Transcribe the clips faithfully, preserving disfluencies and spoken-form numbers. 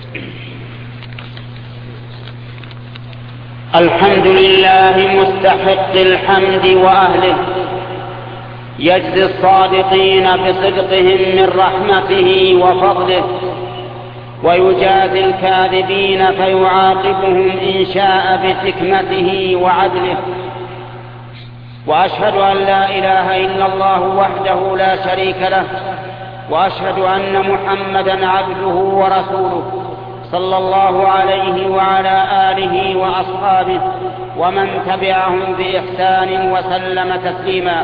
الحمد لله مستحق الحمد وأهله، يجزي الصادقين بصدقهم من رحمته وفضله، ويجازي الكاذبين فيعاقبهم إن شاء بحكمته وعدله. وأشهد أن لا إله إلا الله وحده لا شريك له، وأشهد أن محمدا عبده ورسوله صلى الله عليه وعلى آله وأصحابه ومن تبعهم بإحسان وسلم تسليما.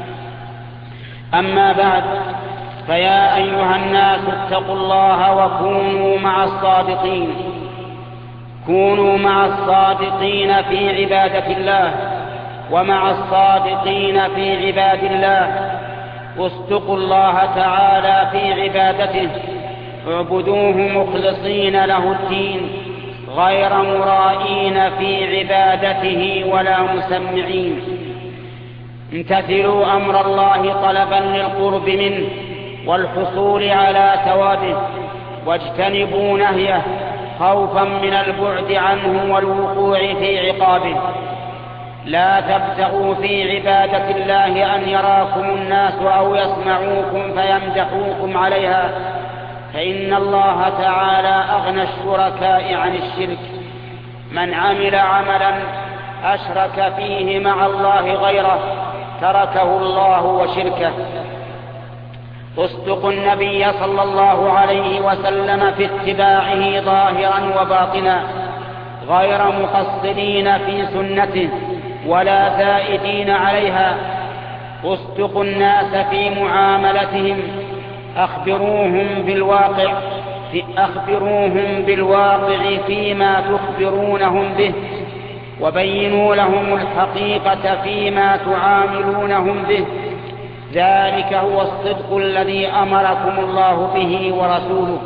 أما بعد، فيا أيها الناس اتقوا الله وكونوا مع الصادقين كونوا مع الصادقين في عبادة الله ومع الصادقين في عباد الله. اصدقوا الله تعالى في عبادته، اعبدوه مخلصين له الدين غير مرائين في عبادته ولا مسمعين. امتثلوا أمر الله طلبا للقرب منه والحصول على ثوابه، واجتنبوا نهيه خوفا من البعد عنه والوقوع في عقابه. لا تبتغوا في عبادة الله أن يراكم الناس أو يسمعوكم فيمدحوكم عليها، فإن الله تعالى أغنى الشركاء عن الشرك. من عمل عملا أشرك فيه مع الله غيره تركه الله وشركه. اصدقوا النبي صلى الله عليه وسلم في اتباعه ظاهرا وباطنا، غير مقصرين في سنته ولا زائدين عليها. اصدقوا الناس في معاملتهم، أخبروهم بالواقع في أخبروهم بالواقع فيما تخبرونهم به، وبينوا لهم الحقيقة فيما تعاملونهم به. ذلك هو الصدق الذي أمركم الله به ورسوله.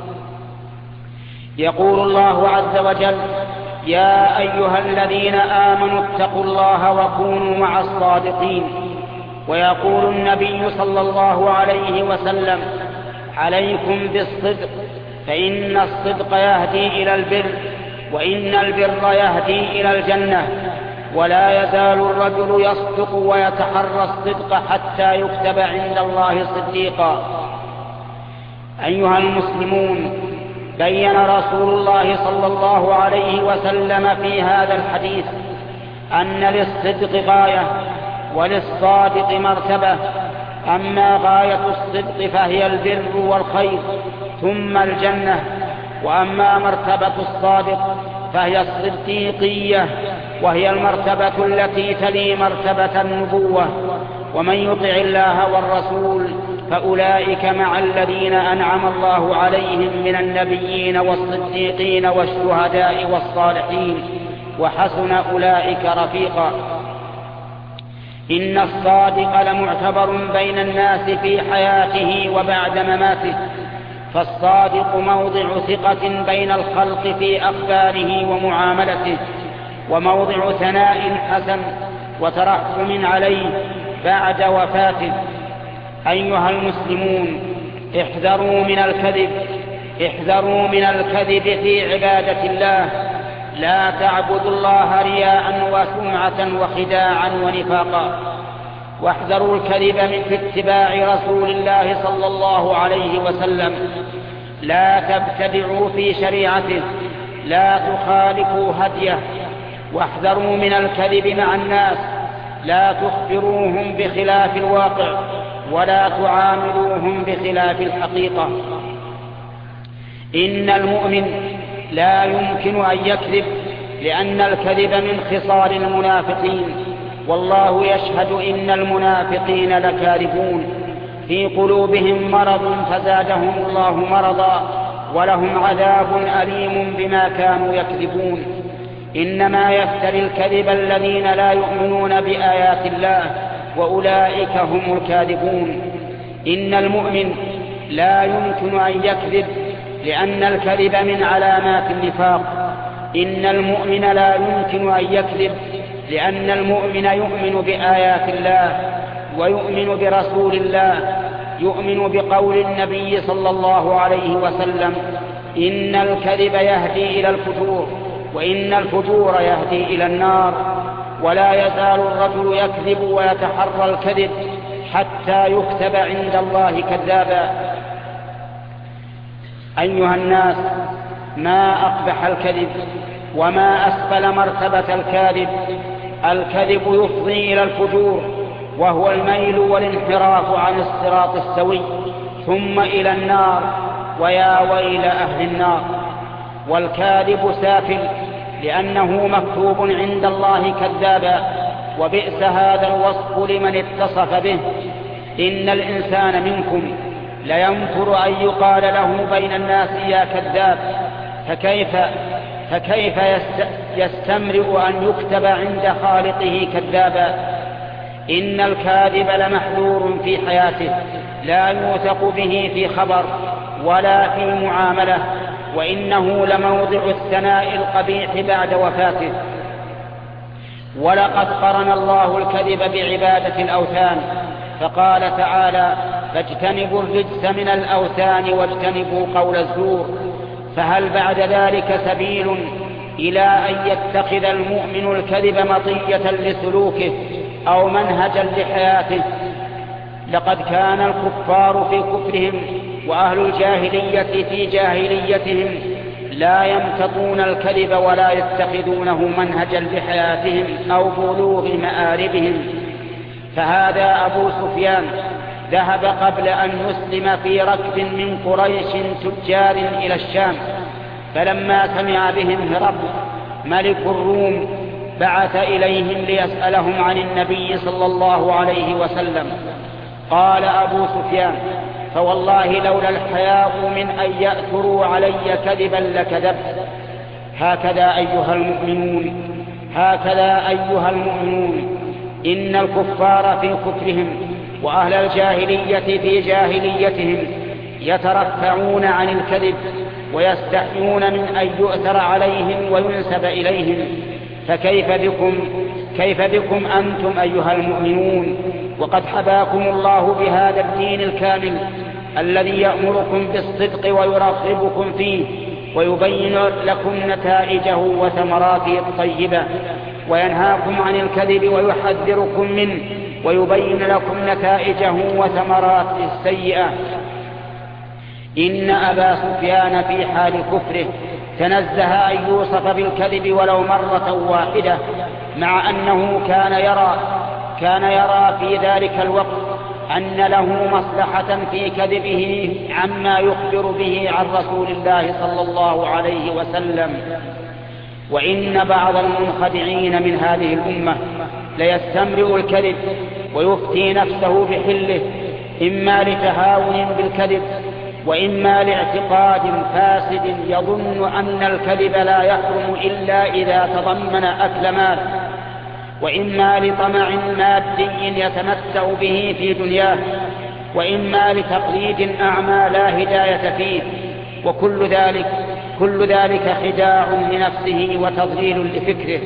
يقول الله عز وجل: يا أيها الذين آمنوا اتقوا الله وكونوا مع الصادقين. ويقول النبي صلى الله عليه وسلم: عليكم بالصدق، فإن الصدق يهدي إلى البر، وإن البر يهدي إلى الجنة. ولا يزال الرجل يصدق ويتحرى الصدق حتى يكتب عند الله صديقا. أيها المسلمون، بين رسول الله صلى الله عليه وسلم في هذا الحديث أن للصدق غاية وللصادق مرتبة. أما غاية الصدق فهي البر والخير ثم الجنة، وأما مرتبة الصادق فهي الصديقية، وهي المرتبة التي تلي مرتبة النبوة. ومن يطع الله والرسول فأولئك مع الذين أنعم الله عليهم من النبيين والصديقين والشهداء والصالحين، وحسن أولئك رفيقا. إن الصادق لمعتبر بين الناس في حياته وبعد مماته، فالصادق موضع ثقة بين الخلق في أخباره ومعاملته، وموضع ثناء حسن وترحم عليه بعد وفاته. أيها المسلمون، احذروا من الكذب احذروا من الكذب في عبادة الله. لا تعبدوا الله رياء وسمعة وخداعا ونفاقا. واحذروا الكذب من في اتباع رسول الله صلى الله عليه وسلم. لا تبتدعوا في شريعته، لا تخالفوا هديه. واحذروا من الكذب مع الناس، لا تخبروهم بخلاف الواقع ولا تعاملوهم بخلاف الحقيقة. إن المؤمن لا يمكن أن يكذب، لأن الكذب من خصال المنافقين، والله يشهد إن المنافقين لكاذبون. في قلوبهم مرض فزادهم الله مرضا، ولهم عذاب أليم بما كانوا يكذبون. إنما يفتري الكذب الذين لا يؤمنون بآيات الله، وأولئك هم الكاذبون. إن المؤمن لا يمكن أن يكذب، لأن الكذب من علامات النفاق. إن المؤمن لا يمكن أن يكذب، لأن المؤمن يؤمن بآيات الله ويؤمن برسول الله، يؤمن بقول النبي صلى الله عليه وسلم: إن الكذب يهدي إلى الفجور، وإن الفجور يهدي إلى النار، ولا يزال الرجل يكذب ويتحرى الكذب حتى يكتب عند الله كذابا. أيها الناس، ما أقبح الكذب وما أسفل مرتبة الكاذب. الكذب يفضي إلى الفجور، وهو الميل والانحراف عن الصراط السوي، ثم إلى النار، ويا ويل أهل النار. والكاذب سافل لأنه مكتوب عند الله كذابا، وبئس هذا الوصف لمن اتصف به. إن الإنسان منكم لينفر أن يقال له بين الناس يا كذاب، فكيف, فكيف يستمرئ أن يكتب عند خالقه كذابا. إن الكاذب لمحذور في حياته، لا يوثق به في خبر ولا في معاملة، وإنه لموضع الثناء القبيح بعد وفاته. ولقد قرن الله الكذب بعبادة الأوثان، فقال تعالى: فاجتنبوا الرجس من الأوثان واجتنبوا قول الزور. فهل بعد ذلك سبيل إلى أن يتخذ المؤمن الكذب مطية لسلوكه أو منهجا لحياته؟ لقد كان الكفار في كفرهم وأهل الجاهلية في جاهليتهم لا يمتطون الكذب ولا يتخذونه منهجا لحياتهم أو بلوغ مآربهم. فهذا أبو سفيان ذهب قبل أن يسلم في ركب من قريش تجار إلى الشام، فلما سمع بهم هرقل ملك الروم بعث إليهم ليسألهم عن النبي صلى الله عليه وسلم. قال أبو سفيان: فوالله لولا الحياء من أن يأثروا علي كذبا لكذبت. هكذا أيها المؤمنون هكذا أيها المؤمنون إن الكفار في كفرهم وأهل الجاهلية في جاهليتهم يترفعون عن الكذب ويستحيون من أن يؤثر عليهم وينسب إليهم، فكيف بكم كيف بكم أنتم أيها المؤمنون، وقد حباكم الله بهذا الدين الكامل الذي يأمركم بالصدق ويرغبكم فيه ويبين لكم نتائجه وثمراته الطيبة، وينهاكم عن الكذب ويحذركم منه ويبين لكم نتائجه وثمراته السيئة. إن أبا سفيان في حال كفره تنزه أن يوصف بالكذب ولو مرة واحدة، مع أنه كان يرى كان يرى في ذلك الوقت أن له مصلحة في كذبه عما يخبر به عن رسول الله صلى الله عليه وسلم. وإن بعض المنخدعين من هذه الأمة ليستمرئ الكذب ويفتي نفسه بحله، إما لتهاون بالكذب، وإما لاعتقاد فاسد يظن أن الكذب لا يحرم إلا إذا تضمن أكل مال، وإما لطمع مادي يتمتع به في دنياه، وإما لتقليد أعمى لا هداية فيه، وكل ذلك كل ذلك خداع لنفسه وتضليل لفكره.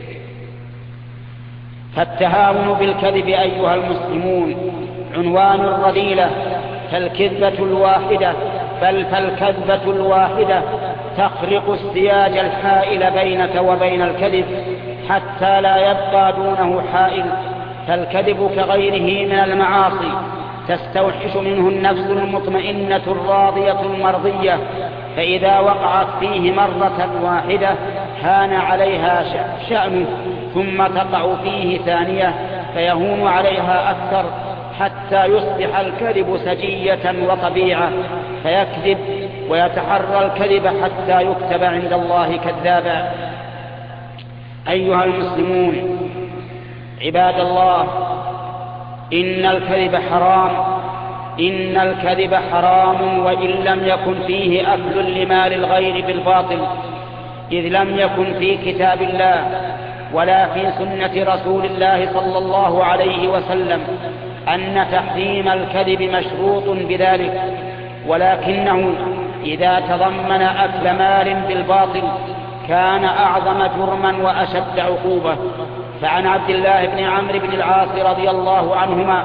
فالتهاون بالكذب أيها المسلمون عنوان الرذيلة، فالكذبة الواحدة بل فالكذبة الواحدة تخرق السياج الحائل بينك وبين الكذب حتى لا يبقى دونه حائل. فالكذب كغيره من المعاصي تستوحش منه النفس المطمئنة الراضية المرضية، فإذا وقعت فيه مرة واحدة هان عليها شأنه، ثم تقع فيه ثانية فيهون عليها أكثر، حتى يصبح الكذب سجية وطبيعة، فيكذب ويتحرى الكذب حتى يكتب عند الله كذابا. أيها المسلمون عباد الله، إن الكذب حرام إن الكذب حرام وإن لم يكن فيه أكل لمال الغير بالباطل، إذ لم يكن في كتاب الله ولا في سنة رسول الله صلى الله عليه وسلم أن تحريم الكذب مشروط بذلك، ولكنه إذا تضمن أكل مال بالباطل كان أعظم جرما وأشد عقوبة. فعن عبد الله بن عمرو بن العاص رضي الله عنهما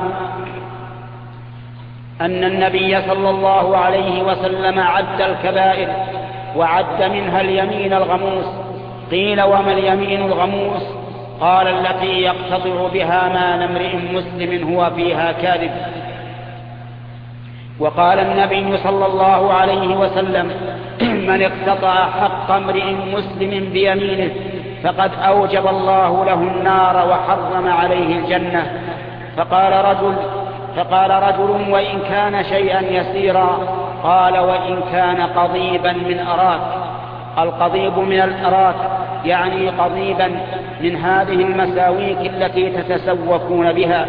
أن النبي صلى الله عليه وسلم عد الكبائر وعد منها اليمين الغموس. قيل وما اليمين الغموس؟ قال التي يقتطع بها مال امرئ مسلم هو فيها كاذب. وقال النبي صلى الله عليه وسلم: من اقتطع حق امرئ مسلم بيمينه فقد أوجب الله له النار وحرم عليه الجنة. فقال رجل فقال رجل وإن كان شيئا يسيرا؟ قال: وإن كان قضيبا من أراك. القضيب من الأراك يعني قضيبا من هذه المساويك التي تتسوقون بها.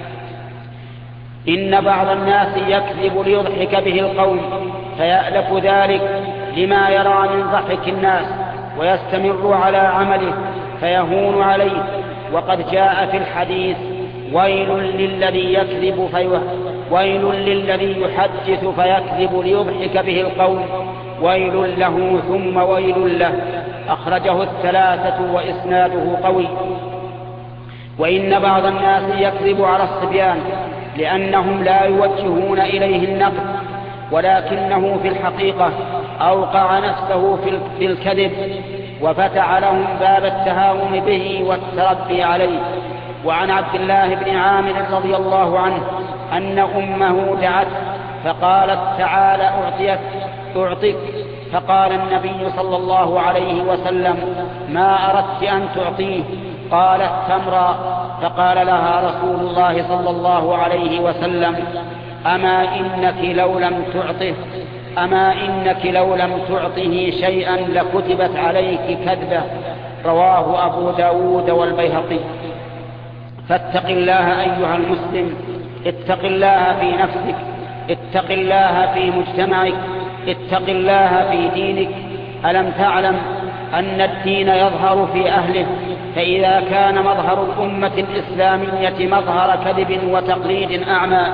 إن بعض الناس يكذب ليضحك به القوم فيألف ذلك لما يرى من ضحك الناس ويستمر على عمله فيهون عليه. وقد جاء في الحديث: ويل للذي يكذب في ويل للذي يحدث فيكذب ليضحك به القوم ويل له ثم ويل له. أخرجه الثلاثة وإسناده قوي. وإن بعض الناس يكذب على الصبيان لأنهم لا يوجهون إليه النقد، ولكنه في الحقيقة أوقع نفسه في الكذب وفتح لهم باب التهاون به والتربي عليه. وعن عبد الله بن عامر رضي الله عنه أن أمه دعت فقالت: تعال أعطيك أعطيك فقال النبي صلى الله عليه وسلم: ما أردت أن تعطيه؟ قالت: تمرا. فقال لها رسول الله صلى الله عليه وسلم: أما إنك لو لم تعطه أما إنك لو لم تعطه شيئا لكتبت عليك كذبة. رواه أبو داود والبيهقي. فاتق الله أيها المسلم، اتق الله في نفسك، اتق الله في مجتمعك، اتق الله في دينك. ألم تعلم أن الدين يظهر في أهله؟ فإذا كان مظهر الأمة الإسلامية مظهر كذب وتقليد أعمى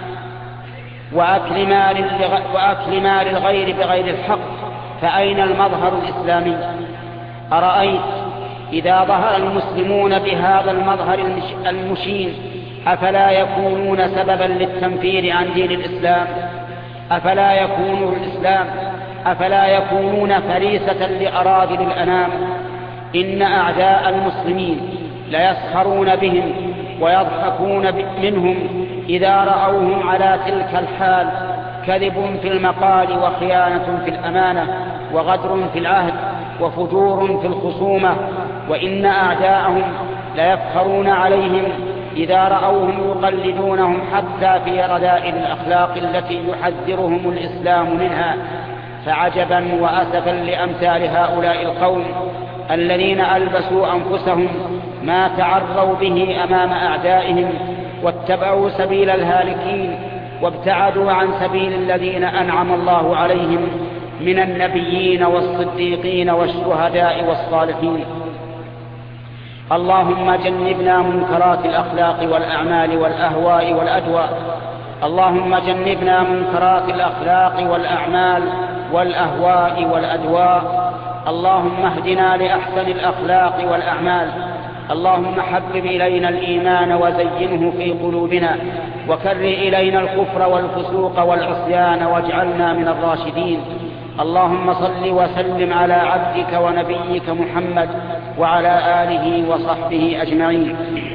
وأكل مال وأكل مال الغير بغير الحق، فأين المظهر الإسلامي؟ أرأيت إذا ظهر المسلمون بهذا المظهر المشين أفلا يكونون سببا للتنفير عن دين الإسلام؟ أفلا يكون الإسلام أفلا يكونون فريسة لأراذل الأنام؟ إن أعداء المسلمين ليسخرون بهم ويضحكون منهم إذا رأوهم على تلك الحال، كذب في المقال وخيانة في الأمانة وغدر في العهد وفجور في الخصومة. وإن أعداءهم ليفخرون عليهم إذا رأوهم يقلدونهم حتى في رذائل الأخلاق التي يحذرهم الإسلام منها. فعجبا وأسفا لأمثال هؤلاء القوم الذين ألبسوا أنفسهم ما تعروا به أمام أعدائهم واتبعوا سبيل الهالكين وابتعدوا عن سبيل الذين أنعم الله عليهم من النبيين والصديقين والشهداء والصالحين. اللهم جنبنا منكرات الأخلاق والأعمال والأهواء والأدواء اللهم جنبنا منكرات الأخلاق والأعمال والأهواء والأدواء اللهم اهدنا لأحسن الأخلاق والأعمال. اللهم حبب إلينا الإيمان وزينه في قلوبنا وكره إلينا الكفر والفسوق والعصيان واجعلنا من الراشدين. اللهم صل وسلم على عبدك ونبيك محمد وعلى آله وصحبه أجمعين.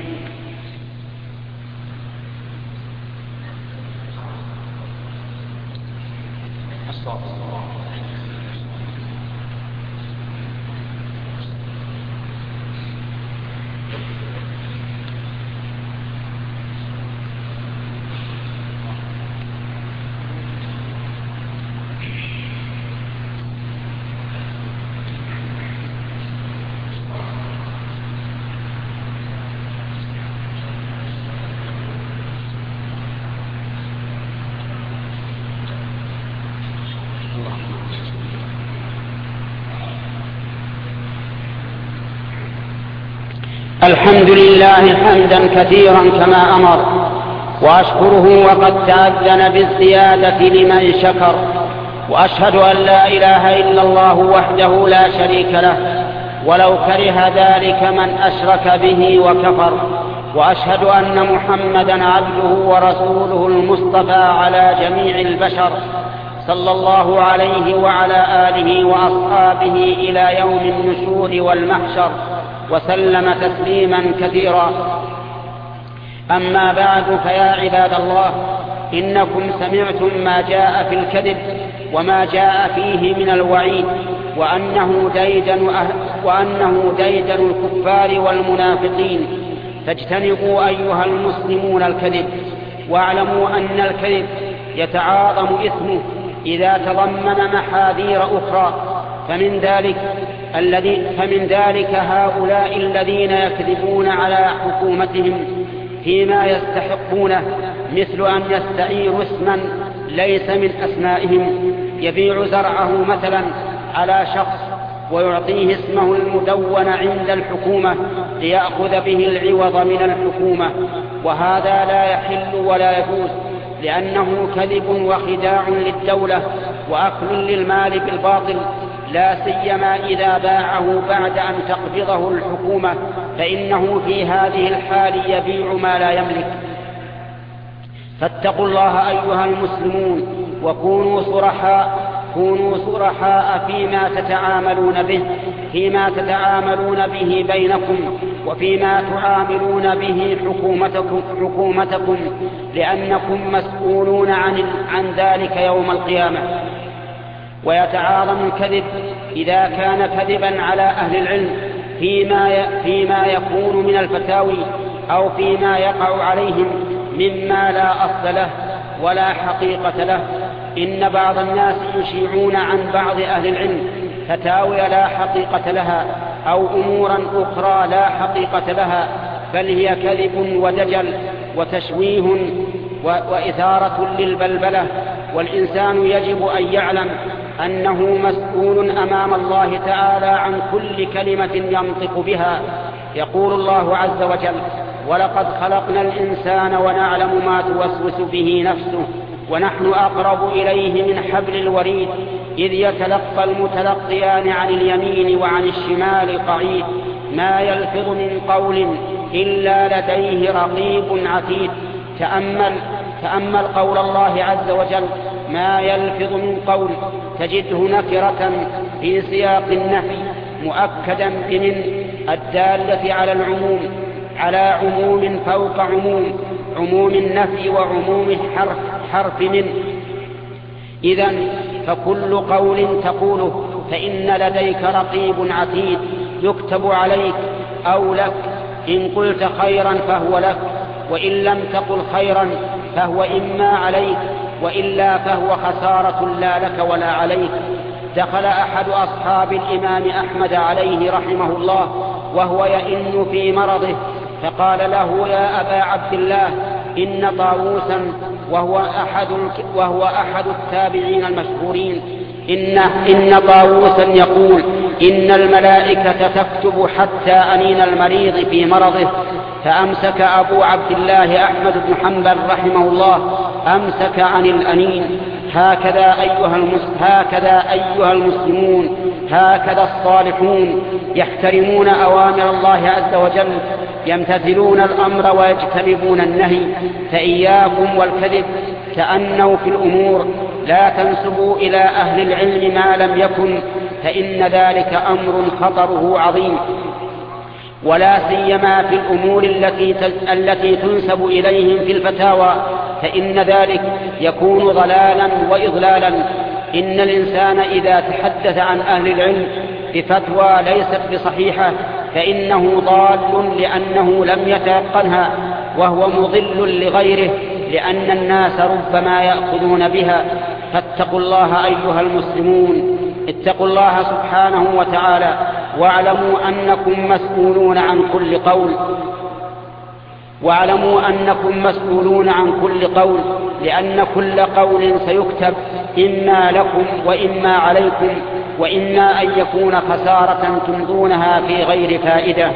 الحمد لله حمدا كثيرا كما أمر، وأشكره وقد تأذن بالزيادة لمن شكر، وأشهد أن لا إله إلا الله وحده لا شريك له ولو كره ذلك من أشرك به وكفر، وأشهد أن محمدا عبده ورسوله المصطفى على جميع البشر صلى الله عليه وعلى آله وأصحابه إلى يوم النشور والمحشر وسلم تسليما كثيرا. أما بعد، فيا عباد الله، إنكم سمعتم ما جاء في الكذب وما جاء فيه من الوعيد، وأنه ديدن, وأنه ديدن الكفار والمنافقين. فاجتنبوا أيها المسلمون الكذب، واعلموا أن الكذب يتعاظم إثمه إذا تضمن محاذير أخرى. فمن ذلك الذي فمن ذلك هؤلاء الذين يكذبون على حكومتهم فيما يستحقونه، مثل أن يستعيروا اسما ليس من أسمائهم، يبيع زرعه مثلا على شخص ويعطيه اسمه المدون عند الحكومة ليأخذ به العوض من الحكومة، وهذا لا يحل ولا يجوز، لأنه كذب وخداع للدولة وأكل للمال بالباطل، لا سيما إذا باعه بعد أن تقبضه الحكومة، فإنه في هذه الحال يبيع ما لا يملك. فاتقوا الله أيها المسلمون، وكونوا صرحاء كونوا صرحاء فيما تتعاملون به فيما تتعاملون به بينكم، وفيما تعاملون به حكومتكم, حكومتكم لأنكم مسؤولون عن, عن ذلك يوم القيامة. ويتعاظم الكذب إذا كان كذبا على أهل العلم فيما, فيما يكون من الفتاوي أو فيما يقع عليهم مما لا أصل له ولا حقيقة له. إن بعض الناس يشيعون عن بعض أهل العلم فتاوي لا حقيقة لها أو أمورا أخرى لا حقيقة لها، بل هي كذب ودجل وتشويه وإثارة للبلبلة. والإنسان يجب أن يعلم أنه مسؤول أمام الله تعالى عن كل كلمة ينطق بها. يقول الله عز وجل: ولقد خلقنا الإنسان ونعلم ما توسوس به نفسه ونحن أقرب إليه من حبل الوريد إذ يتلقى المتلقيان عن اليمين وعن الشمال قعيد ما يلفظ من قول إلا لديه رقيب عتيد. تأمل, تأمل قول الله عز وجل: ما يلفظ من قول، تجده نكرة في سياق النفي مؤكدا بمن الدالة على العموم على عموم فوق عموم عموم النفي وعموم حرف حرف من. إذن فكل قول تقوله فإن لديك رقيب عتيد يكتب عليك أو لك، إن قلت خيرا فهو لك، وإن لم تقل خيرا فهو إما عليك وإلا فهو خسارة لا لك ولا عليك. دخل أحد أصحاب الإمام أحمد عليه رحمه الله وهو يئن في مرضه، فقال له: يا أبا عبد الله، إن طاووسا وهو أحد, وهو أحد التابعين المشهورين إن, إن طاووسا يقول: إن الملائكة تكتب حتى أنين المريض في مرضه. فأمسك أبو عبد الله أحمد بن حنبل رحمه الله أمسك عن الأنين. هكذا أيها, هكذا أيها المسلمون، هكذا الصالحون يحترمون أوامر الله عز وجل، يمتثلون الأمر ويجتنبون النهي. فإياكم والكذب، تأنوا في الأمور، لا تنسبوا إلى أهل العلم ما لم يكن، فإن ذلك أمر خطره عظيم، ولا سيما في الأمور التي التي تنسب إليهم في الفتاوى، فإن ذلك يكون ضلالا وإضلالا. إن الإنسان إذا تحدث عن أهل العلم بفتوى ليست بصحيحة فإنه ضال، لأنه لم يتيقنها، وهو مضل لغيره، لأن الناس ربما يأخذون بها. فاتقوا الله أيها المسلمون، اتقوا الله سبحانه وتعالى، واعلموا أنكم مسؤولون عن كل قول واعلموا أنكم مسؤولون عن كل قول لأن كل قول سيكتب، إما لكم وإما عليكم، وإما أن يكون خسارة تمضونها في غير فائدة.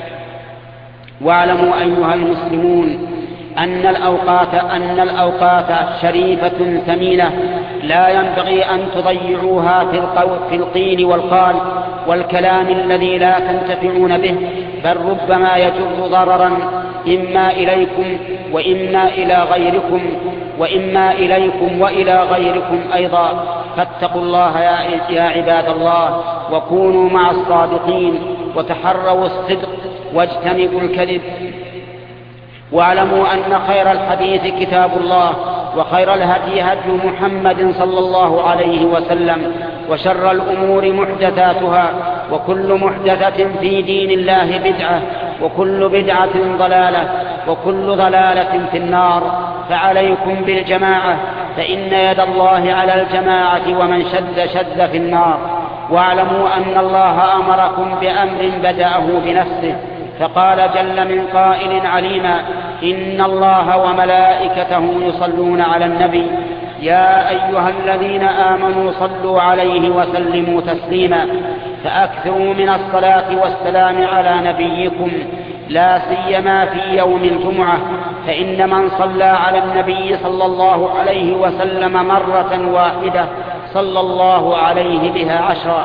واعلموا أيها المسلمون أن الأوقات أن الأوقات شريفة ثمينة، لا ينبغي أن تضيعوها في القول في القيل والقال والكلام الذي لا تنتفعون به، بل ربما يجر ضررا إما إليكم وإما إلى غيركم. وإما إليكم وإلى غيركم أيضا، فاتقوا الله يا عباد الله وكونوا مع الصادقين وتحروا الصدق واجتنبوا الكذب. واعلموا أن خير الحديث كتاب الله، وخير الهدي هدي محمد صلى الله عليه وسلم، وشر الأمور محدثاتها، وكل محدثة في دين الله بدعة، وكل بدعة ضلالة، وكل ضلالة في النار. فعليكم بالجماعة، فإن يد الله على الجماعة، ومن شد شد في النار. واعلموا أن الله أمركم بأمر بدأه بنفسه، فقال جل من قائل عليما: إن الله وملائكته يصلون على النبي يا أيها الذين آمنوا صلوا عليه وسلموا تسليما. فأكثروا من الصلاة والسلام على نبيكم، لا سيما في يوم الجمعة، فإن من صلى على النبي صلى الله عليه وسلم مرة واحدة صلى الله عليه بها عشرا.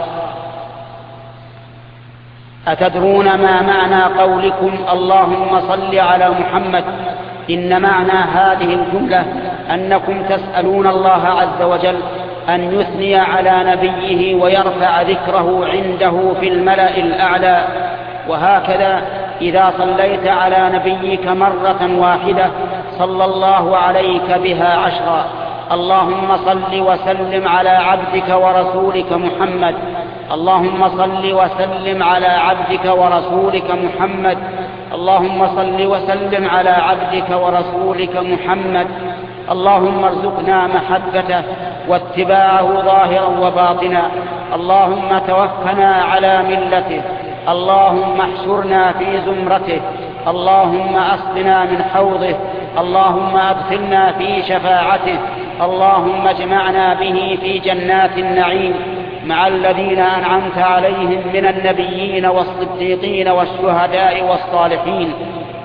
أتدرون ما معنى قولكم اللهم صل على محمد؟ إن معنى هذه الجملة أنكم تسألون الله عز وجل أن يثني على نبيه ويرفع ذكره عنده في الملأ الأعلى. وهكذا إذا صليت على نبيك مرة واحدة صلى الله عليك بها عشرا. اللهم صل وسلم على عبدك ورسولك محمد، اللهم صل وسلم على عبدك ورسولك محمد، اللهم صل وسلم على عبدك ورسولك محمد. اللهم ارزقنا محبته واتباعه ظاهرا وباطنا. اللهم توفنا على ملته، اللهم احشرنا في زمرته، اللهم اسقنا من حوضه، اللهم ادخلنا في شفاعته، اللهم اجمعنا به في جنات النعيم مع الذين أنعمت عليهم من النبيين والصديقين والشهداء والصالحين.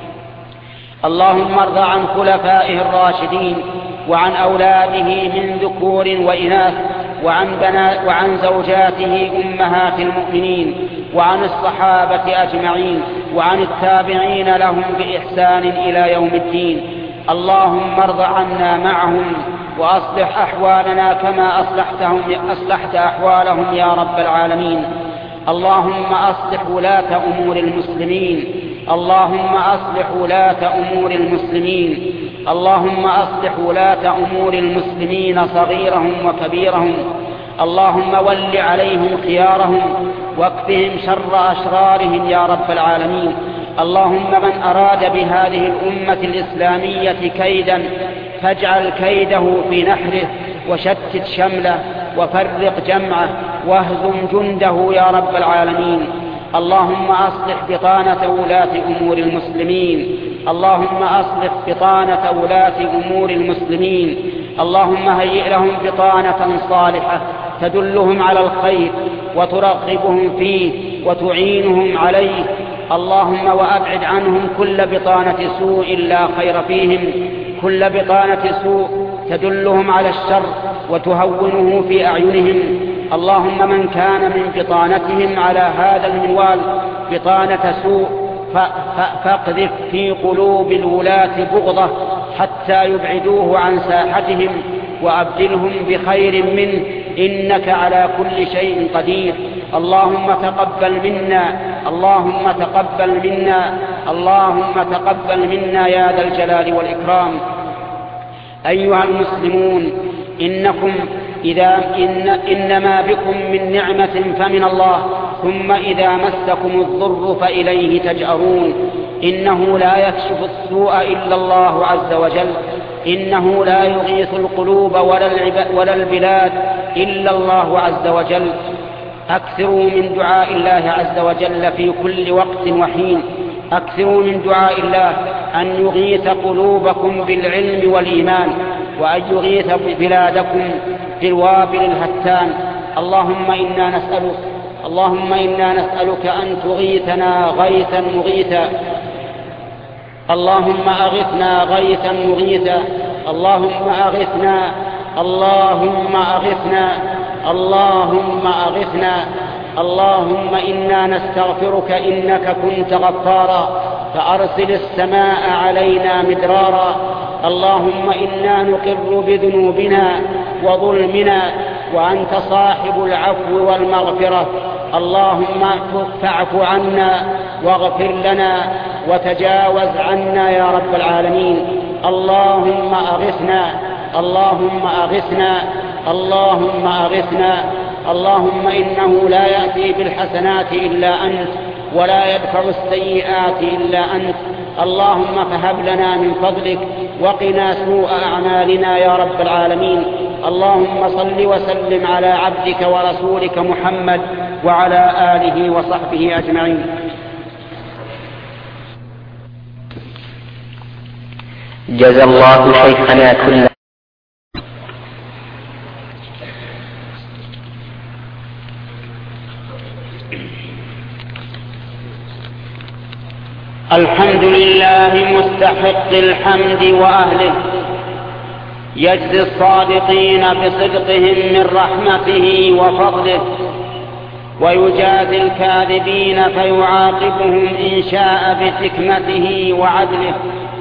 اللهم ارض عن خلفائه الراشدين وعن أولاده من ذكور وإناث، وعن, بنات وعن زوجاته أمهات المؤمنين، وعن الصحابة أجمعين، وعن التابعين لهم بإحسان إلى يوم الدين. اللهم ارض عنا معهم وأصلح أحوالنا كما أصلحتهم أصلحت أحوالهم يا رب العالمين. اللهم أصلح ولاة أمور المسلمين، اللهم أصلح ولاة أمور المسلمين، اللهم أصلح ولاة أمور المسلمين صغيرهم وكبيرهم. اللهم ول عليهم خيارهم واكفهم شر أشرارهم يا رب العالمين. اللهم من أراد بهذه الأمة الإسلامية كيدا فاجعل كيده في نحره، وشتت شمله، وفرق جمعه، واهزم جنده يا رب العالمين. اللهم أصلح بطانة ولاة أمور المسلمين، اللهم أصلح بطانة ولاة أمور المسلمين. اللهم هيئ لهم بطانة صالحة تدلهم على الخير وترغبهم فيه وتعينهم عليه. اللهم وأبعد عنهم كل بطانة سوء لا خير فيهم، كل بطانة سوء تدلهم على الشر وتهونه في أعينهم. اللهم من كان من بطانتهم على هذا المنوال بطانة سوء فاقذف في قلوب الولاة بغضة حتى يبعدوه عن ساحتهم، وأبدلهم بخير منه، إنك على كل شيء قدير. اللهم تقبل منا، اللهم تقبل منا، اللهم تقبل منا يا ذا الجلال والإكرام. أيها المسلمون، إنكم إذا إن إنما بكم من نعمة فمن الله، ثم إذا مسكم الضر فإليه تجأرون. إنه لا يكشف السوء إلا الله عز وجل، إنه لا يغيث القلوب ولا البلاد إلا الله عز وجل. أكثروا من دعاء الله عز وجل في كل وقت وحين، أكثروا من دعاء الله أن يغيث قلوبكم بالعلم والإيمان، وأن يغيث بلادكم بالوابل الهتان. اللهم إنا نسألك اللهم إنا نسألك أن تغيثنا غيثا مغيثا، اللهم أغثنا غيثا مغيثا، اللهم أغثنا، اللهم أغثنا، اللهم أغثنا. اللهم إنا نستغفرك إنك كنت غفارا، فأرسل السماء علينا مدرارا، اللهم إنا نقر بذنوبنا وظلمنا وأنت صاحب العفو والمغفرة. اللهم فاعف عنا واغفر لنا وتجاوز عنا يا رب العالمين. اللهم أغثنا اللهم أغثنا اللهم أغثنا. اللهم إنه لا يأتي بالحسنات إلا أنت ولا يدفع السيئات إلا أنت. اللهم فهب لنا من فضلك وقنا سوء أعمالنا يا رب العالمين. اللهم صل وسلم على عبدك ورسولك محمد وعلى آله وصحبه أجمعين. جزا الله شيخنا كل الحمد لله مستحق الحمد وأهله، يجزي الصادقين بصدقهم من رحمته وفضله، ويجازي الكاذبين فيعاقبهم إن شاء بحكمته وعدله.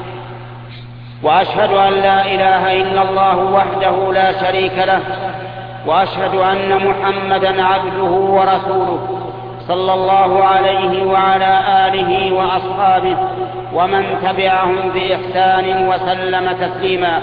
وأشهد أن لا إله إلا الله وحده لا شريك له، وأشهد أن محمدا عبده ورسوله صلى الله عليه وعلى آله وأصحابه ومن تبعهم بإحسان وسلم تسليما.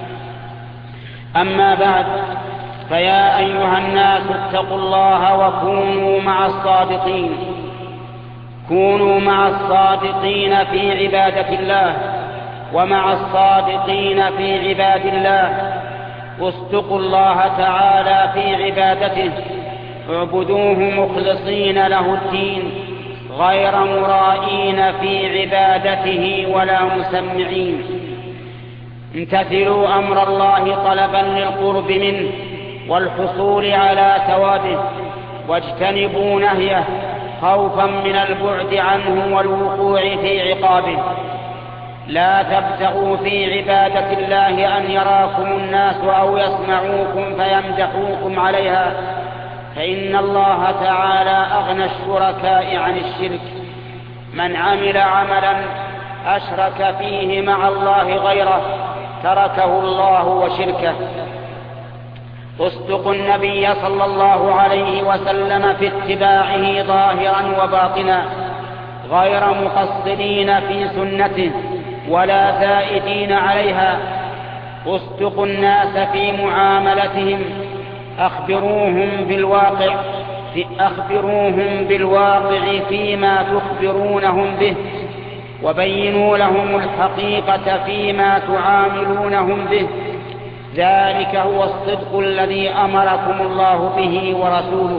أما بعد، فيا أيها الناس اتقوا الله وكونوا مع الصادقين كونوا مع الصادقين في عبادة الله ومع الصادقين في عباد الله. اصدقوا الله تعالى في عبادته، اعبدوه مخلصين له الدين غير مرائين في عبادته ولا مسمعين. امتثلوا أمر الله طلبا للقرب منه والحصول على ثوابه، واجتنبوا نهيه خوفا من البعد عنه والوقوع في عقابه. لا تبتغوا في عبادة الله أن يراكم الناس أو يسمعوكم فيمدحوكم عليها، فإن الله تعالى أغنى الشركاء عن الشرك. من عمل عملا أشرك فيه مع الله غيره تركه الله وشركه. اصدقوا النبي صلى الله عليه وسلم في اتباعه ظاهرا وباطنا، غير مقصرين في سنته ولا زائدين عليها. اصدقوا الناس في معاملتهم، أخبروهم بالواقع أخبروهم بالواقع فيما تخبرونهم به، وبينوا لهم الحقيقة فيما تعاملونهم به. ذلك هو الصدق الذي أمركم الله به ورسوله.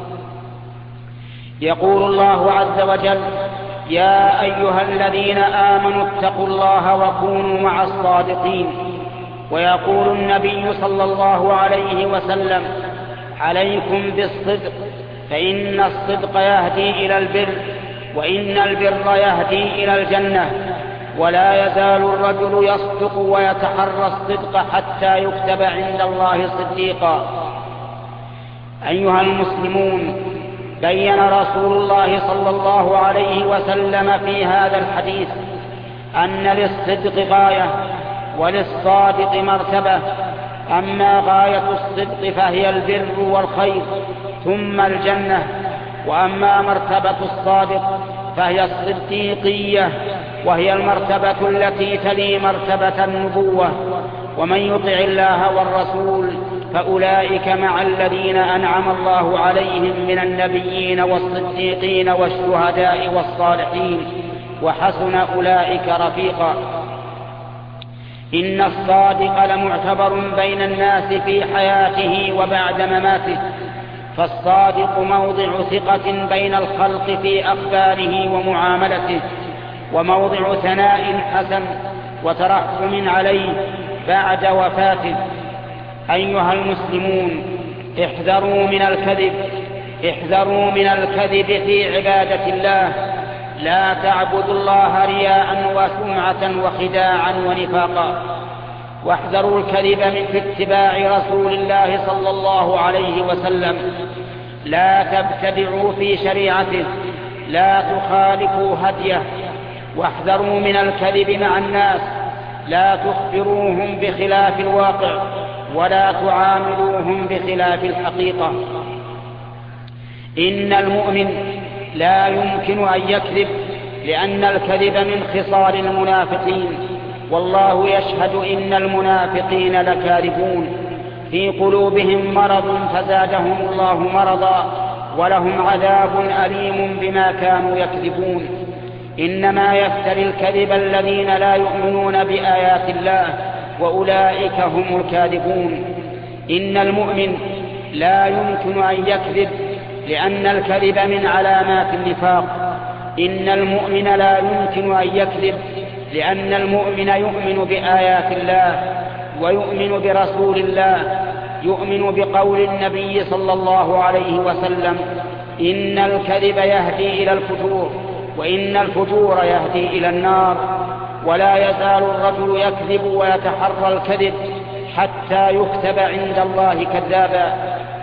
يقول الله عز وجل: يا أيها الذين آمنوا اتقوا الله وكونوا مع الصادقين. ويقول النبي صلى الله عليه وسلم: عليكم بالصدق، فإن الصدق يهدي إلى البر، وإن البر يهدي إلى الجنة. ولا يزال الرجل يصدق ويتحرى الصدق حتى يكتب عند الله صديقا. أيها المسلمون، بين رسول الله صلى الله عليه وسلم في هذا الحديث أن للصدق غاية وللصادق مرتبة. أما غاية الصدق فهي البر والخير ثم الجنة، وأما مرتبة الصادق فهي الصديقية، وهي المرتبة التي تلي مرتبة النبوة. ومن يطع الله والرسول فأولئك مع الذين أنعم الله عليهم من النبيين والصديقين والشهداء والصالحين، وحسن أولئك رفيقا. إن الصادق لمعتبر بين الناس في حياته وبعد مماته، فالصادق موضع ثقة بين الخلق في أخباره ومعاملته، وموضع ثناء حسن وترحم عليه بعد وفاته. أيها المسلمون، احذروا من الكذب احذروا من الكذب في عبادة الله. لا تعبدوا الله رياء وسمعة وخداعا ونفاقا. واحذروا الكذب من في اتباع رسول الله صلى الله عليه وسلم. لا تبتدعوا في شريعته، لا تخالفوا هديه. واحذروا من الكذب مع الناس، لا تخبروهم بخلاف الواقع ولا تعاملوهم بخلاف الحقيقة. إن المؤمن لا يمكن أن يكذب، لأن الكذب من خصال المنافقين، والله يشهد إن المنافقين لكاذبون، في قلوبهم مرض فزادهم الله مرضا، ولهم عذاب أليم بما كانوا يكذبون. إنما يفتري الكذب الذين لا يؤمنون بآيات الله، وأولئك هم الكاذبون. إن المؤمن لا يمكن أن يكذب، لأن الكذب من علامات النفاق. إن المؤمن لا يمكن أن يكذب، لأن المؤمن يؤمن بآيات الله ويؤمن برسول الله، يؤمن بقول النبي صلى الله عليه وسلم: إن الكذب يهدي إلى الفجور، وإن الفجور يهدي إلى النار. ولا يزال الرجل يكذب ويتحرى الكذب حتى يكتب عند الله كذابا.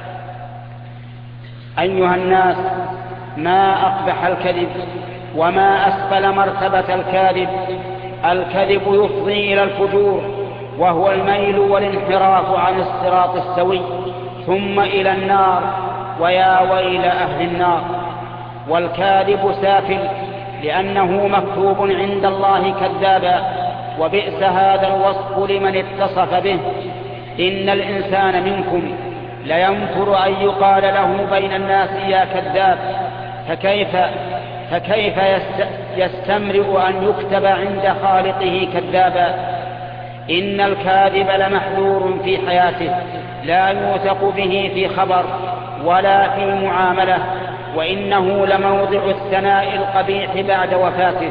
أيها الناس، ما أقبح الكذب وما أسفل مرتبة الكاذب. الكذب يفضي إلى الفجور، وهو الميل والانحراف عن الصراط السوي، ثم إلى النار، ويا ويل أهل النار. والكاذب سافل، لأنه مكتوب عند الله كذابا، وبئس هذا الوصف لمن اتصف به. إن الإنسان منكم لينفر أن يقال له بين الناس يا كذاب، فكيف, فكيف يستمرئ أن يكتب عند خالقه كذابا. إن الكاذب لمحذور في حياته، لا يوثق به في خبر ولا في معاملة، وإنه لموضع الثناء القبيح بعد وفاته.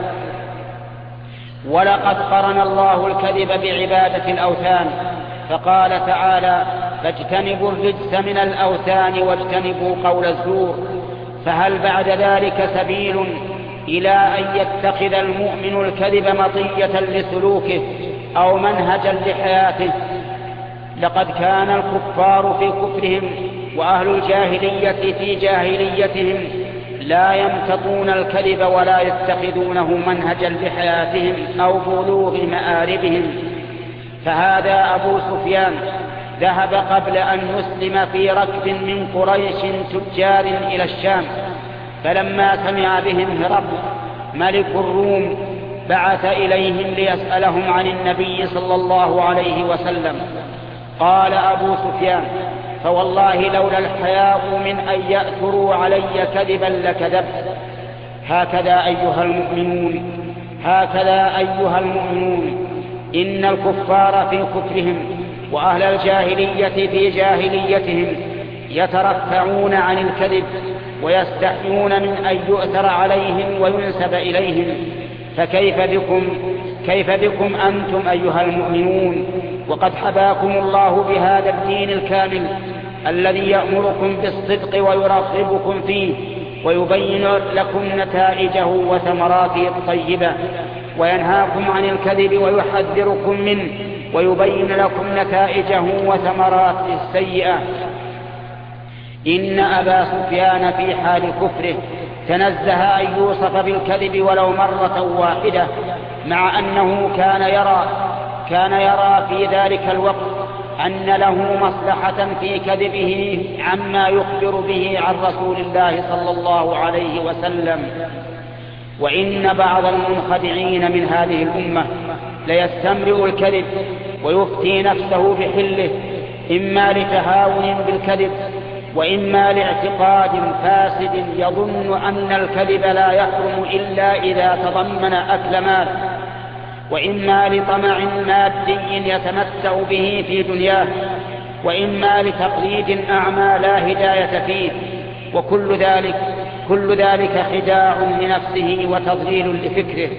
ولقد قرن الله الكذب بعبادة الأوثان، فقال تعالى: فاجتنبوا الرجس من الأوثان واجتنبوا قول الزور. فهل بعد ذلك سبيل إلى أن يتخذ المؤمن الكذب مطية لسلوكه أو منهجا لحياته؟ لقد كان الكفار في كفرهم وأهل الجاهلية في جاهليتهم لا يمتطون الكذب ولا يتخذونه منهجا لحياتهم أو بلوغ مآربهم. فهذا أبو سفيان ذهب قبل أن يسلم في ركب من قريش تجار إلى الشام، فلما سمع بهم هرقل ملك الروم بعث إليهم ليسألهم عن النبي صلى الله عليه وسلم. قال أبو سفيان: فوالله لولا الحياء من أن يأثروا علي كذبا لكذبت. هكذا أيها المؤمنون هكذا أيها المؤمنون إن الكفار في كفرهم وأهل الجاهلية في جاهليتهم يترفعون عن الكذب ويستحيون من أن يؤثر عليهم وينسب إليهم، فكيف بكم كيف بكم أنتم أيها المؤمنون، وقد حباكم الله بهذا الدين الكامل الذي يأمركم بالصدق ويرغبكم فيه ويبين لكم نتائجه وثمراته الطيبة، وينهاكم عن الكذب ويحذركم منه ويبين لكم نتائجه وثمراته السيئة. إن أبا سفيان في حال كفره تنزه أن يوصف بالكذب ولو مرة واحدة، مع أنه كان يرى كان يرى في ذلك الوقت أن له مصلحة في كذبه عما يخبر به عن رسول الله صلى الله عليه وسلم. وإن بعض المنخدعين من هذه الأمة ليستمرئ الكذب ويفتي نفسه بحله، إما لتهاون بالكذب، وإما لاعتقاد فاسد يظن أن الكذب لا يحرم إلا إذا تضمن أكل مال، وإما لطمع مادي يتمتع به في دنياه، وإما لتقليد أعمى لا هداية فيه، وكل ذلك كل ذلك خداع لنفسه وتضليل لفكره.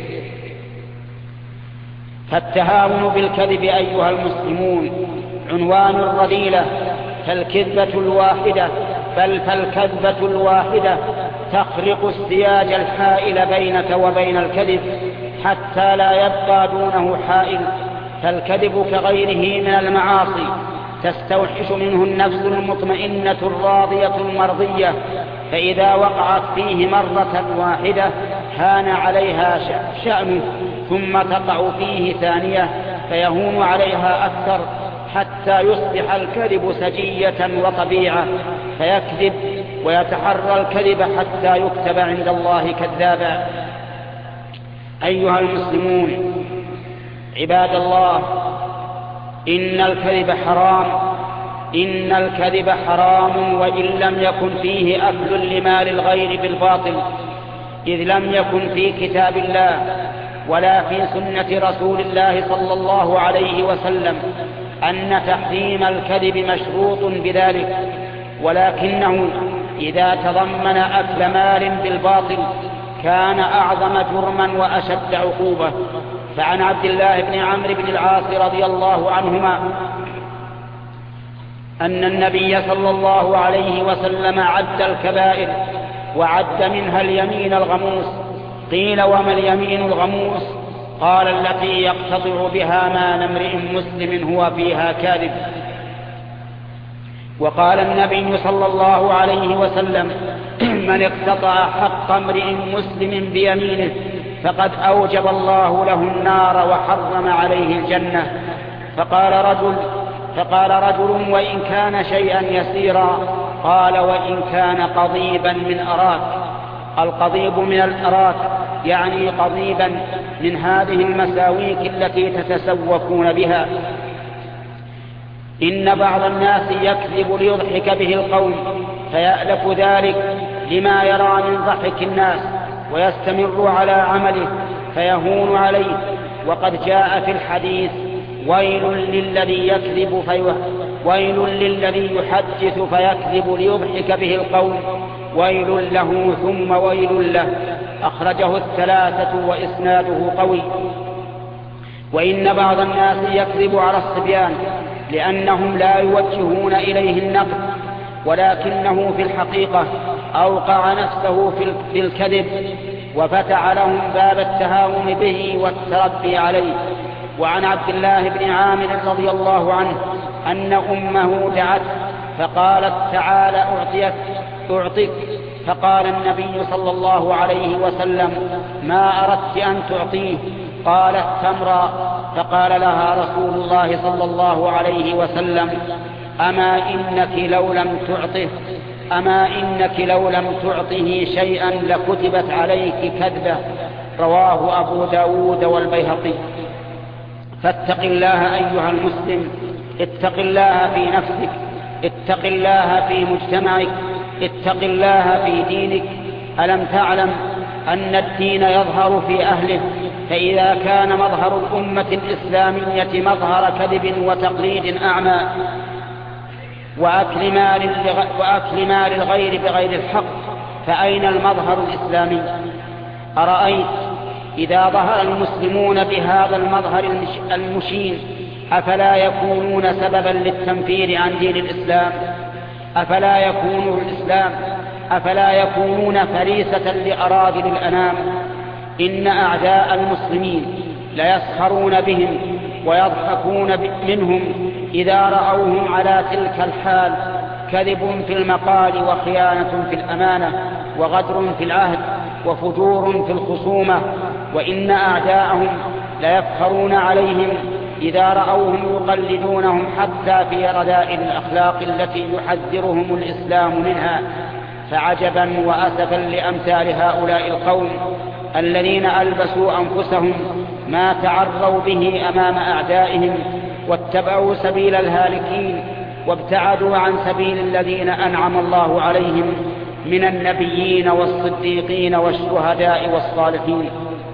فالتهاون بالكذب أيها المسلمون عنوان الرذيلة، فالكذبة الواحدة بل فالكذبة الواحدة تخرق السياج الحائل بينك وبين الكذب حتى لا يبقى دونه حائل. فالكذب كغيره من المعاصي تستوحش منه النفس المطمئنة الراضية المرضية، فإذا وقعت فيه مرة واحدة هان عليها شأنه، ثم تقع فيه ثانية فيهون عليها أكثر، حتى يصبح الكذب سجية وطبيعة فيكذب ويتحرى الكذب حتى يكتب عند الله كذابا. أيها المسلمون عباد الله، إن الكذب حرام، إن الكذب حرام وإن لم يكن فيه أكل لمال الغير بالباطل، إذ لم يكن في كتاب الله ولا في سنة رسول الله صلى الله عليه وسلم أن تحريم الكذب مشروط بذلك، ولكنه إذا تضمن أكل مال بالباطل كان أعظم جرما وأشد عقوبة. فعن عبد الله بن عمرو بن العاص رضي الله عنهما أن النبي صلى الله عليه وسلم عد الكبائر وعد منها اليمين الغموس. قيل وما اليمين الغموس؟ قال التي يقتطع بها مال امرئ مسلم هو فيها كاذب. وقال النبي صلى الله عليه وسلم من اقتطع حق امرئ مسلم بيمينه فقد أوجب الله له النار وحرم عليه الجنة. فقال رجل فقال رجل وإن كان شيئا يسيرا؟ قال وإن كان قضيبا من أراك. القضيب من الأراك يعني قضيبا من هذه المساويك التي تتسوقون بها. إن بعض الناس يكذب ليضحك به القوم فيألف ذلك لما يرى من ضحك الناس ويستمر على عمله فيهون عليه. وقد جاء في الحديث ويل للذي يكذب فيه ويل للذي يحدث فيكذب ليضحك به القوم ويل له ثم ويل له. أخرجه الثلاثة وإسناده قوي. وإن بعض الناس يكذب على الصبيان لأنهم لا يوجهون إليه النقد، ولكنه في الحقيقة أوقع نفسه في الكذب وفتح لهم باب التهاون به والتربي عليه. وعن عبد الله بن عامر رضي الله عنه أن أمه دعت فقالت تعال أعطيك أعطيك فقال النبي صلى الله عليه وسلم ما أردت أن تعطيه؟ قالت تمرا. فقال لها رسول الله صلى الله عليه وسلم أما إنك لو لم تعطه أما إنك لو لم تعطه شيئا لكتبت عليك كذبة. رواه أبو داود والبيهقي. فاتق الله أيها المسلم، اتق الله في نفسك، اتق الله في مجتمعك، اتق الله في دينك. ألم تعلم أن الدين يظهر في أهله؟ فإذا كان مظهر الأمة الإسلامية مظهر كذب وتقليد أعمى وأكل مال وأكل مال الغير بغير الحق، فأين المظهر الإسلامي؟ أرأيت إذا ظهر المسلمون بهذا المظهر المشين أفلا يكونون سببا للتنفير عن دين الإسلام؟ أفلا يكون الإسلام أفلا يكونون فريسة لأراذل الأنام؟ إن أعداء المسلمين ليسخرون بهم ويضحكون منهم إذا رأوهم على تلك الحال، كذب في المقال وخيانة في الأمانة وغدر في العهد وفجور في الخصومة. وإن أعداءهم ليفخرون عليهم إذا رأوهم يقلدونهم حتى في رذائل الأخلاق التي يحذرهم الإسلام منها. فعجبا وأسفا لأمثال هؤلاء القوم الذين ألبسوا أنفسهم ما تعروا به أمام أعدائهم واتبعوا سبيل الهالكين وابتعدوا عن سبيل الذين أنعم الله عليهم من النبيين والصديقين والشهداء والصالحين.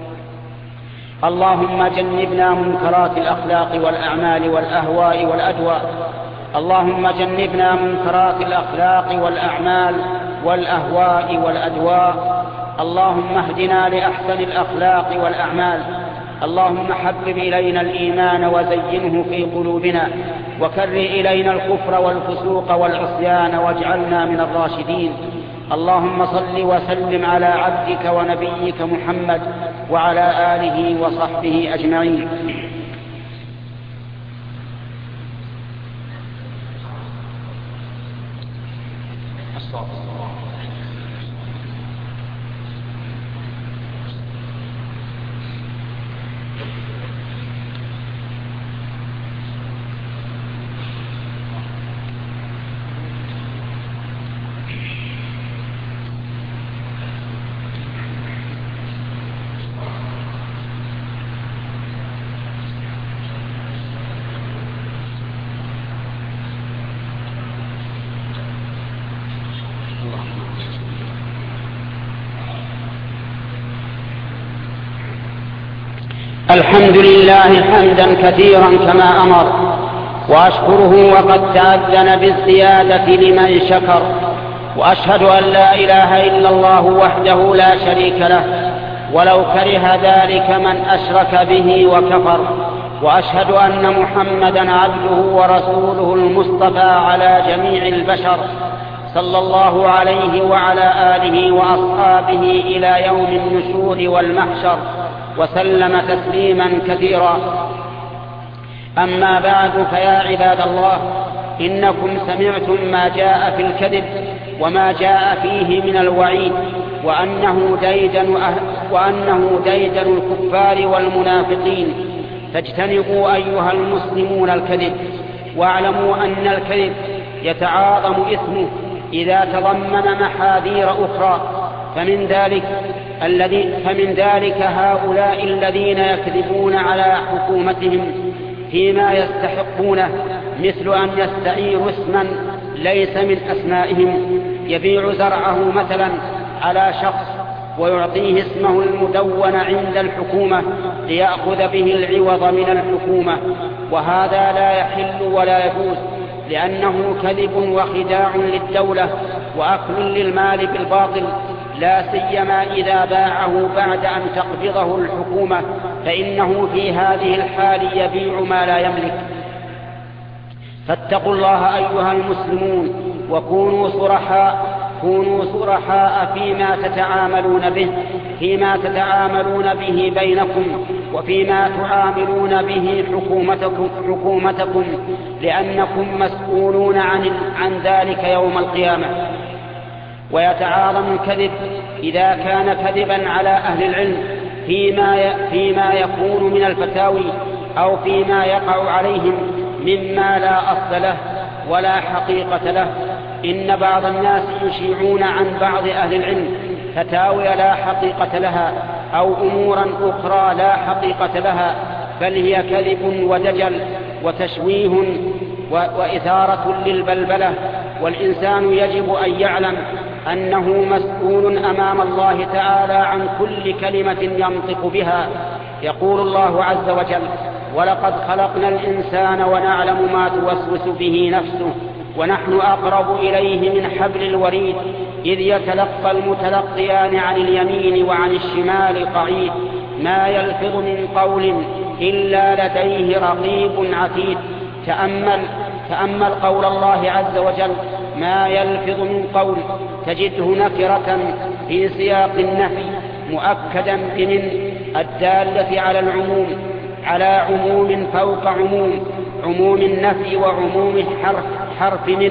اللهم جنبنا منكرات الأخلاق والأعمال والأهواء والأدواء اللهم جنبنا منكرات الأخلاق والأعمال والأهواء والأدواء. اللهم اهدنا لأحسن الأخلاق والأعمال. اللهم حبب إلينا الإيمان وزينه في قلوبنا وكره إلينا الكفر والفسوق والعصيان واجعلنا من الراشدين. اللهم صل وسلم على عبدك ونبيك محمد وعلى آله وصحبه أجمعين. الحمد لله حمدا كثيرا كما أمر، وأشكره وقد تأذن بالزيادة لمن شكر، وأشهد أن لا إله إلا الله وحده لا شريك له ولو كره ذلك من أشرك به وكفر، وأشهد أن محمدا عبده ورسوله المصطفى على جميع البشر صلى الله عليه وعلى آله وأصحابه إلى يوم النشور والمحشر، وسلم تسليما كثيرا. أما بعد، فيا عباد الله، إنكم سمعتم ما جاء في الكذب وما جاء فيه من الوعيد، وأنه ديدن, أه وأنه ديدن الكفار والمنافقين، فاجتنبوا أيها المسلمون الكذب، واعلموا أن الكذب يتعاظم إثمه إذا تضمن محاذير أخرى، فمن ذلك الذي فمن ذلك هؤلاء الذين يكذبون على حكومتهم فيما يستحقونه، مثل أن يستعيروا اسما ليس من أسمائهم، يبيع زرعه مثلا على شخص ويعطيه اسمه المدون عند الحكومة ليأخذ به العوض من الحكومة، وهذا لا يحل ولا يجوز، لأنه كذب وخداع للدولة وأكل للمال بالباطل، لا سيما إذا باعه بعد أن تقبضه الحكومة، فإنه في هذه الحال يبيع ما لا يملك. فاتقوا الله أيها المسلمون، وكونوا صرحاء كونوا صرحاء فيما تتعاملون به فيما تتعاملون به بينكم، وفيما تعاملون به حكومتكم, حكومتكم لأنكم مسؤولون عن, عن ذلك يوم القيامة. ويتعاظم الكذب إذا كان كذبا على أهل العلم فيما, فيما يكون من الفتاوي أو فيما يقع عليهم مما لا أصل له ولا حقيقة له. إن بعض الناس يشيعون عن بعض أهل العلم فتاوي لا حقيقة لها أو أمورا أخرى لا حقيقة لها، بل هي كذب ودجل وتشويه وإثارة للبلبلة. والإنسان يجب أن يعلم أنه مسؤول أمام الله تعالى عن كل كلمة ينطق بها. يقول الله عز وجل: ولقد خلقنا الإنسان ونعلم ما توسوس به نفسه ونحن أقرب إليه من حبل الوريد إذ يتلقى المتلقيان عن اليمين وعن الشمال قعيد ما يلفظ من قول إلا لديه رقيب عتيد. تأمل, تأمل قول الله عز وجل: ما يلفظ من قول، تجده نكرة في سياق النفي مؤكدا بمن الدالة على العموم على عموم فوق عموم عموم النفي وعموم حرف, حرف من.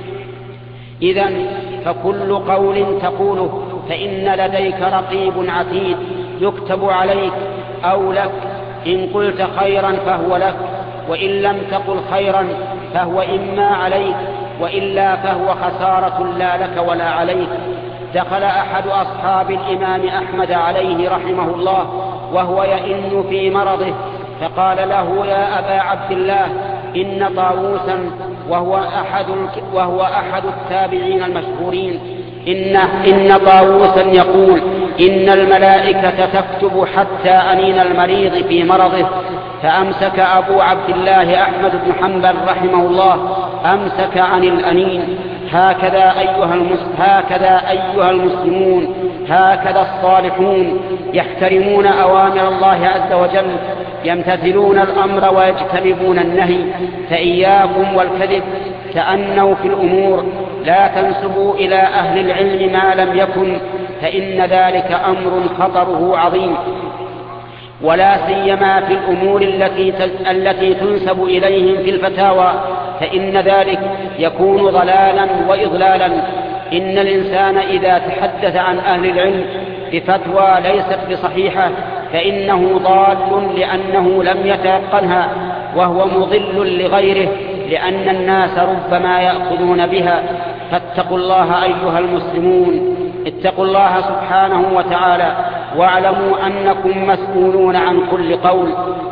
إذن فكل قول تقوله فإن لديك رقيب عتيد يكتب عليك أو لك، إن قلت خيرا فهو لك، وإن لم تقل خيرا فهو إما عليك وإلا فهو خسارة لا لك ولا عليك. دخل أحد أصحاب الإمام أحمد عليه رحمه الله وهو يئن في مرضه، فقال له: يا أبا عبد الله، إن طاووسا وهو أحد, وهو أحد التابعين المشهورين إن, إن طاووسا يقول: إن الملائكة تكتب حتى أنين المريض في مرضه. فأمسك أبو عبد الله أحمد بن حنبل رحمه الله أمسك عن الأنين. هكذا أيها, المس... هكذا أيها المسلمون، هكذا الصالحون يحترمون أوامر الله عز وجل، يمتثلون الأمر ويجتنبون النهي. فإياكم والكذب، تأنوا في الأمور، لا تنسبوا إلى أهل العلم ما لم يكن، فإن ذلك أمر خطره عظيم، ولا سيما في الأمور التي التي تنسب إليهم في الفتاوى، فإن ذلك يكون ضلالا وإضلالا. إن الإنسان إذا تحدث عن أهل العلم بفتوى ليست بصحيحة فإنه ضال، لأنه لم يتيقنها، وهو مضل لغيره، لأن الناس ربما يأخذون بها. فاتقوا الله أيها المسلمون، اتقوا الله سبحانه وتعالى، واعلموا أنكم مسؤولون عن كل قول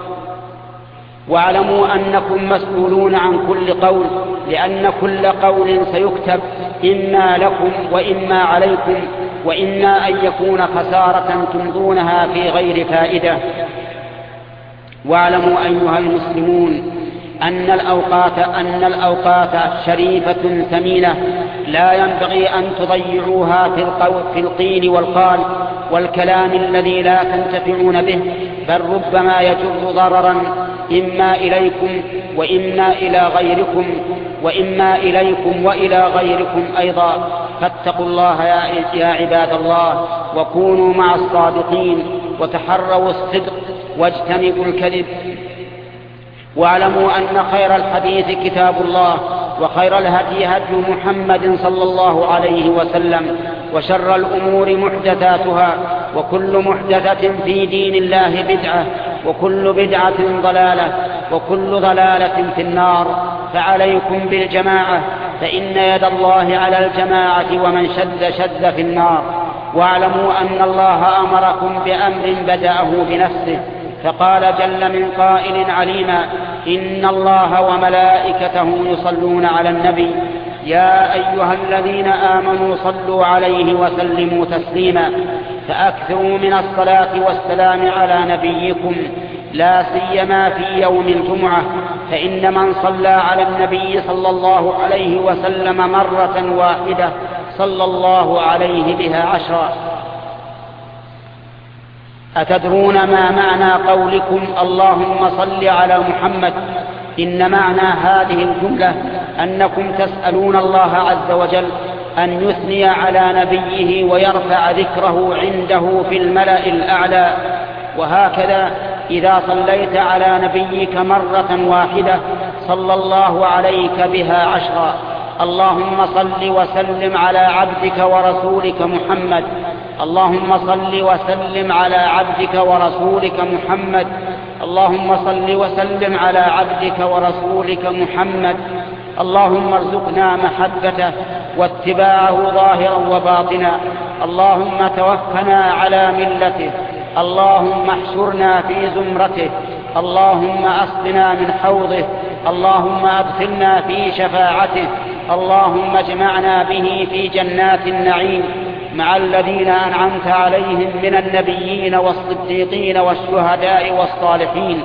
واعلموا أنكم مسؤولون عن كل قول لأن كل قول سيكتب، إما لكم وإما عليكم، وإما أن يكون خسارة تمضونها في غير فائدة. واعلموا أيها المسلمون أن الأوقات أن الأوقات شريفة ثمينة لا ينبغي أن تضيعوها في القيل والقال والكلام الذي لا تنتفعون به، بل ربما يجر ضررا إما إليكم وإما إلى غيركم وإما إليكم وإلى غيركم أيضا. فاتقوا الله يا عباد الله، وكونوا مع الصادقين، وتحروا الصدق واجتنبوا الكذب. واعلموا أن خير الحديث كتاب الله، وخير الهدي هدي محمد صلى الله عليه وسلم، وشر الأمور محدثاتها، وكل محدثة في دين الله بدعة، وكل بدعة ضلالة، وكل ضلالة في النار. فعليكم بالجماعة، فإن يد الله على الجماعة، ومن شد شد في النار. واعلموا أن الله أمركم بأمر بدأه بنفسه، فقال جل من قائل عليما: إن الله وملائكته يصلون على النبي يا أيها الذين آمنوا صلوا عليه وسلموا تسليما. فأكثروا من الصلاة والسلام على نبيكم، لا سيما في يوم الجمعة، فإن من صلى على النبي صلى الله عليه وسلم مرة واحدة صلى الله عليه بها عشرا. أتدرون ما معنى قولكم اللهم صل على محمد؟ إن معنى هذه الجملة أنكم تسألون الله عز وجل أن يثني على نبيه ويرفع ذكره عنده في الملأ الأعلى. وهكذا إذا صليت على نبيك مرة واحدة صلى الله عليك بها عشرا. اللهم صل وسلم على عبدك ورسولك محمد، اللهم صل وسلم على عبدك ورسولك محمد، اللهم صل وسلم على عبدك ورسولك محمد. اللهم ارزقنا محبته واتباعه ظاهرا وباطنا. اللهم توفنا على ملته، اللهم احشرنا في زمرته، اللهم اسقنا من حوضه، اللهم ادخلنا في شفاعته، اللهم اجمعنا به في جنات النعيم مع الذين أنعمت عليهم من النبيين والصديقين والشهداء والصالحين.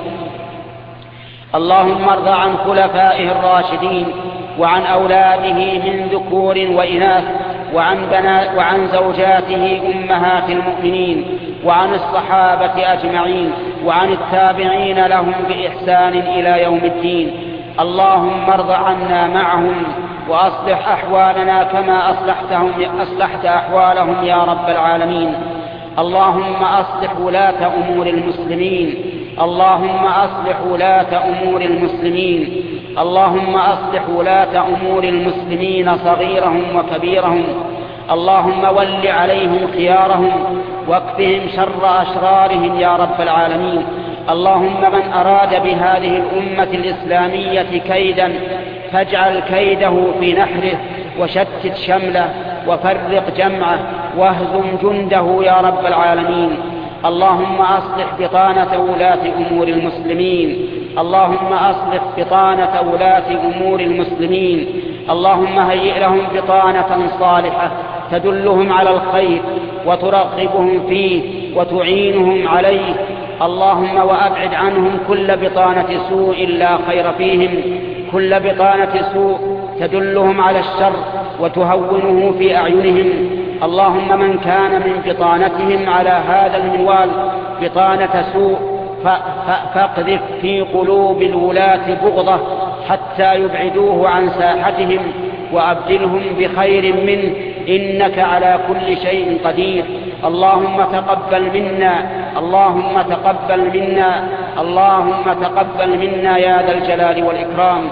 اللهم ارض عن خلفائه الراشدين وعن أولاده من ذكور وإناث، وعن, بنات وعن زوجاته أمهات المؤمنين، وعن الصحابة أجمعين، وعن التابعين لهم بإحسان إلى يوم الدين. اللهم ارض عنا معهم، وأصلح أحوالنا كما أصلحتهم أصلحت أحوالهم يا رب العالمين. اللهم أصلح ولاة أمور المسلمين، اللهم أصلح ولاة أمور المسلمين، اللهم أصلح ولاة أمور المسلمين صغيرهم وكبيرهم. اللهم ول عليهم خيارهم، واكفهم شر أشرارهم يا رب العالمين. اللهم من أراد بهذه الأمة الإسلامية كيدا فاجعل كيده في نحره، وشتت شمله، وفرق جمعه، واهزم جنده يا رب العالمين. اللهم أصلح بطانة ولاة أمور المسلمين، اللهم أصلح بطانة ولاة أمور المسلمين. اللهم هيئ لهم بطانة صالحة تدلهم على الخير وترغبهم فيه وتعينهم عليه. اللهم وأبعد عنهم كل بطانة سوء لا خير فيهم، كل بطانة سوء تدلهم على الشر وتهونه في أعينهم. اللهم من كان من بطانتهم على هذا المنوال بطانة سوء فاقذف في قلوب الولاة بغضة حتى يبعدوه عن ساحتهم، وأبدلهم بخير منه، إنك على كل شيء قدير. اللهم تقبل منا، اللهم تقبل منا، اللهم تقبل منا يا ذا الجلال والإكرام.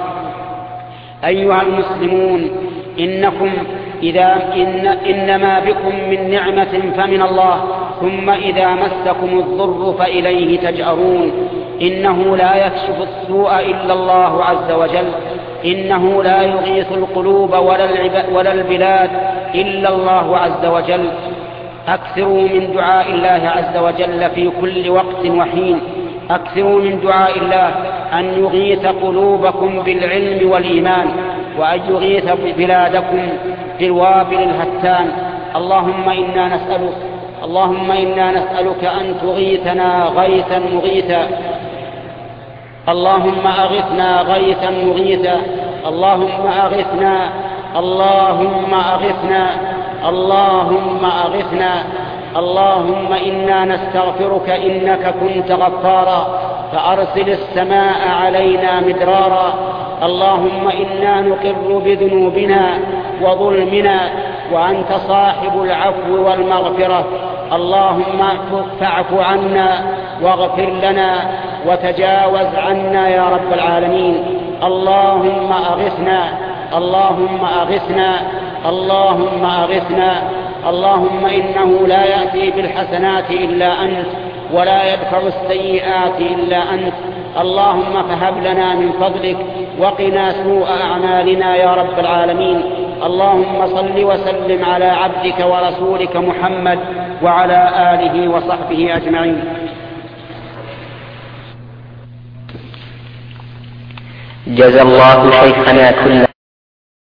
أيها المسلمون، إنكم إذا إن إنما بكم من نعمة فمن الله، ثم إذا مسكم الضر فإليه تجأرون. إنه لا يكشف السوء إلا الله عز وجل، إنه لا يغيث القلوب ولا, ولا البلاد إلا الله عز وجل. أكثروا من دعاء الله عز وجل في كل وقت وحين، أكثروا من دعاء الله أن يغيث قلوبكم بالعلم والإيمان، وأن يغيث بلادكم بالوابل الهتان. اللهم إنا اللهم أغثنا غيثا مغيثا، اللهم أغثنا، اللهم أغثنا، اللهم أغثنا. اللهم إنا نستغفرك إنك كنت غفارا فأرسل السماء علينا مدرارا. اللهم إنا نقر بذنوبنا وظلمنا وأنت صاحب العفو والمغفرة. اللهم فاعف عنا واغفر لنا وتجاوز عنا يا رب العالمين. اللهم أغثنا، اللهم أغثنا، اللهم أغثنا. اللهم إنه لا يأتي بالحسنات إلا أنت ولا يدفع السيئات إلا أنت. اللهم فهب لنا من فضلك وقنا سوء أعمالنا يا رب العالمين. اللهم صل وسلم على عبدك ورسولك محمد وعلى آله وصحبه أجمعين. جزى الله شيخنا كل